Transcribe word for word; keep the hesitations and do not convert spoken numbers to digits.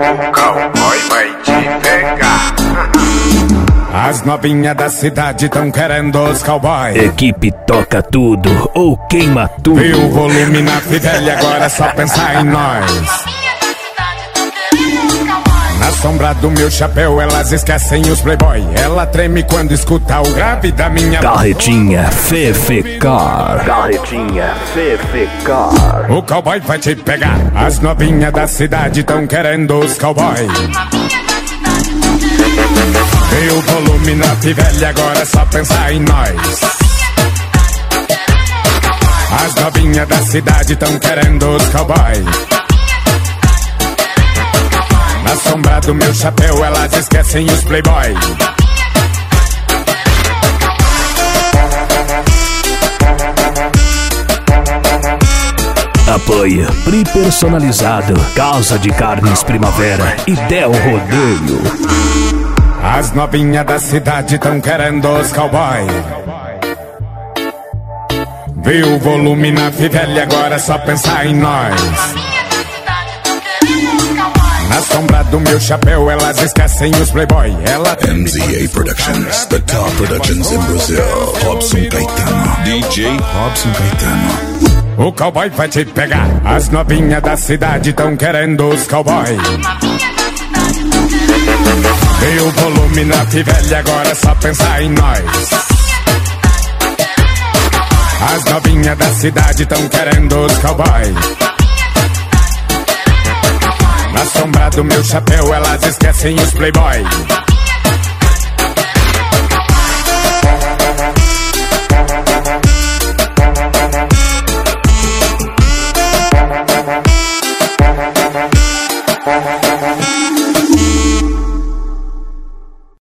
O cowboy vai te pegar. As novinhas da cidade tão querendo os cowboys. Equipe toca tudo ou queima tudo. Viu o volume na fidel, agora é só pensar em nós. Na sombra do meu chapéu elas esquecem os playboy. Ela treme quando escuta o grave da minha Carretinha Fefecar. Carretinha Fefecar. O cowboy vai te pegar. As novinhas da cidade tão querendo os cowboy. E o volume na fivela, agora é só pensar em nós. As novinhas da cidade tão querendo os cowboy. Na sombra do meu chapéu elas esquecem os playboy. Apoio Pri Personalizado, Casa de Carnes Primavera e Del Rodeio. As novinhas da cidade tão querendo os cowboy. Viu o volume na fivela, agora é só pensar em nós. Na sombra do meu chapéu elas esquecem os playboy. Ela M Z A Productions, the top productions in Brazil. Robson Caetano, D J Robson Caetano. O cowboy vai te pegar. As novinhas da cidade tão querendo os cowboy. E o volume na fivela, agora é só pensar em nós. As novinhas da cidade tão querendo os cowboy. Na sombra do meu chapéu elas esquecem os playboy.